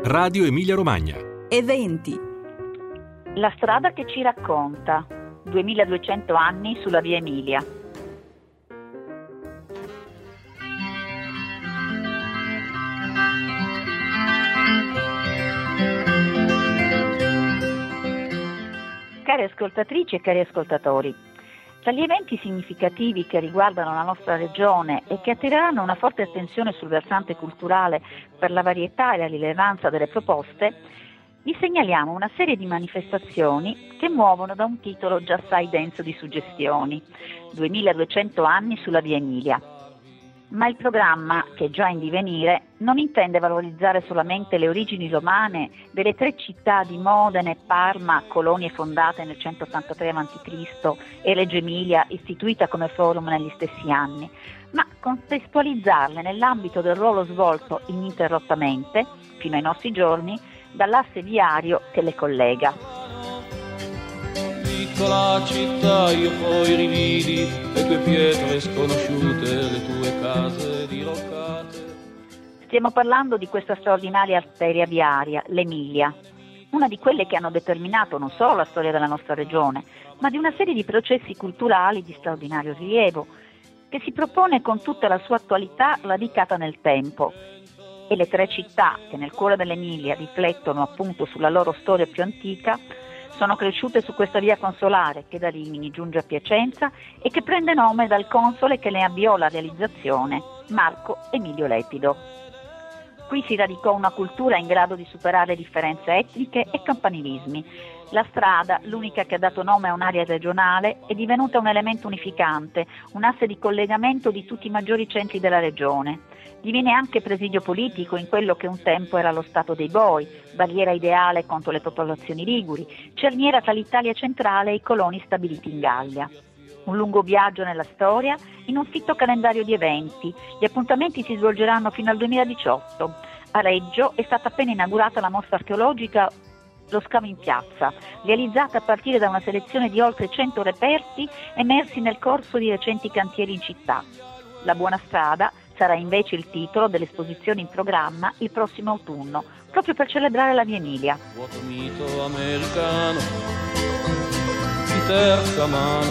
Radio Emilia Romagna. Eventi. La strada che ci racconta. 2200 anni sulla via Emilia. Cari ascoltatrici e cari ascoltatori, tra gli eventi significativi che riguardano la nostra regione e che attireranno una forte attenzione sul versante culturale per la varietà e la rilevanza delle proposte, vi segnaliamo una serie di manifestazioni che muovono da un titolo già assai denso di suggestioni, 2200 anni sulla via Emilia. Ma il programma, che è già in divenire, non intende valorizzare solamente le origini romane delle tre città di Modena, Parma, colonie fondate nel 183 a.C. e Reggio Emilia, istituita come forum negli stessi anni, ma contestualizzarle nell'ambito del ruolo svolto ininterrottamente, fino ai nostri giorni, dall'asse viario che le collega. Piccola città, io poi rividi le tue pietre sconosciute, le tue case diroccate. Stiamo parlando di questa straordinaria arteria viaria, l'Emilia, una di quelle che hanno determinato non solo la storia della nostra regione, ma di una serie di processi culturali di straordinario rilievo, che si propone con tutta la sua attualità radicata nel tempo. E le tre città che nel cuore dell'Emilia riflettono appunto sulla loro storia più antica sono cresciute su questa via consolare che da Rimini giunge a Piacenza e che prende nome dal console che ne avviò la realizzazione, Marco Emilio Lepido. Qui si radicò una cultura in grado di superare differenze etniche e campanilismi. La strada, l'unica che ha dato nome a un'area regionale, è divenuta un elemento unificante, un asse di collegamento di tutti i maggiori centri della regione. Diviene anche presidio politico in quello che un tempo era lo Stato dei Boi, barriera ideale contro le popolazioni liguri, cerniera tra l'Italia centrale e i coloni stabiliti in Gallia. Un lungo viaggio nella storia in un fitto calendario di eventi. Gli appuntamenti si svolgeranno fino al 2018. A Reggio è stata appena inaugurata la mostra archeologica Lo Scavo in Piazza, realizzata a partire da una selezione di oltre 100 reperti emersi nel corso di recenti cantieri in città. La buona strada sarà invece il titolo dell'esposizione in programma il prossimo autunno, proprio per celebrare la via Emilia. Vuoto mito americano di terza mano,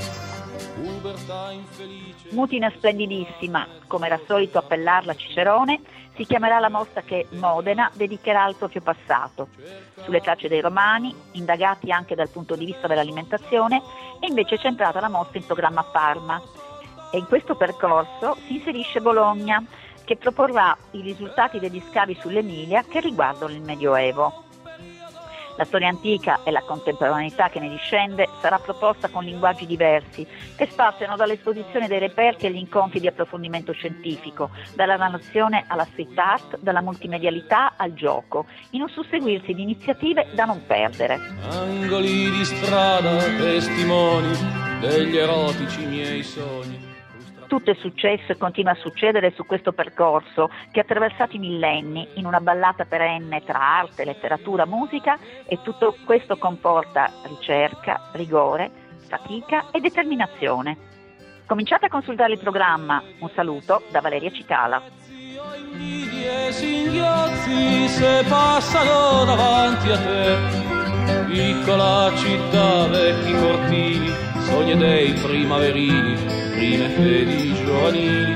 pubertà infelice. Mutina splendidissima, come era solito appellarla Cicerone, si chiamerà la mostra che Modena dedicherà al proprio passato. Sulle tracce dei romani, indagati anche dal punto di vista dell'alimentazione, è invece centrata la mostra in programma a Parma. E in questo percorso si inserisce Bologna, che proporrà i risultati degli scavi sull'Emilia che riguardano il Medioevo. La storia antica e la contemporaneità che ne discende sarà proposta con linguaggi diversi, che spaziano dall'esposizione dei reperti agli incontri di approfondimento scientifico, dalla narrazione alla street art, dalla multimedialità al gioco, in un susseguirsi di iniziative da non perdere. Angoli di strada, testimoni degli erotici miei sogni. Tutto è successo e continua a succedere su questo percorso che ha attraversato i millenni in una ballata perenne tra arte, letteratura, musica, e tutto questo comporta ricerca, rigore, fatica e determinazione. Cominciate a consultare il programma. Un saluto da Valeria Cicala. Invidie e singhiozzi se passano davanti a te, piccola città, vecchi cortili, sogni dei primaverini, prime fedi giovanili,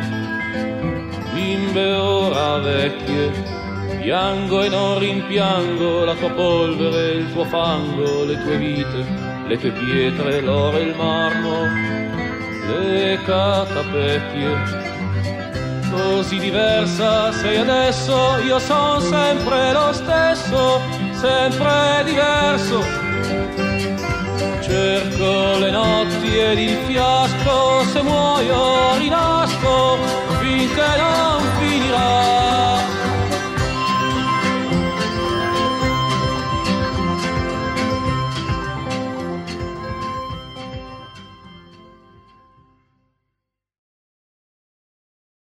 bimbe ora vecchie, piango e non rimpiango la tua polvere, il tuo fango, le tue vite, le tue pietre, l'oro e il marmo, le catapecchie. Così diversa sei adesso, io son sempre lo stesso, sempre diverso. Cerco le notti ed il fiasco, se muoio rinasco.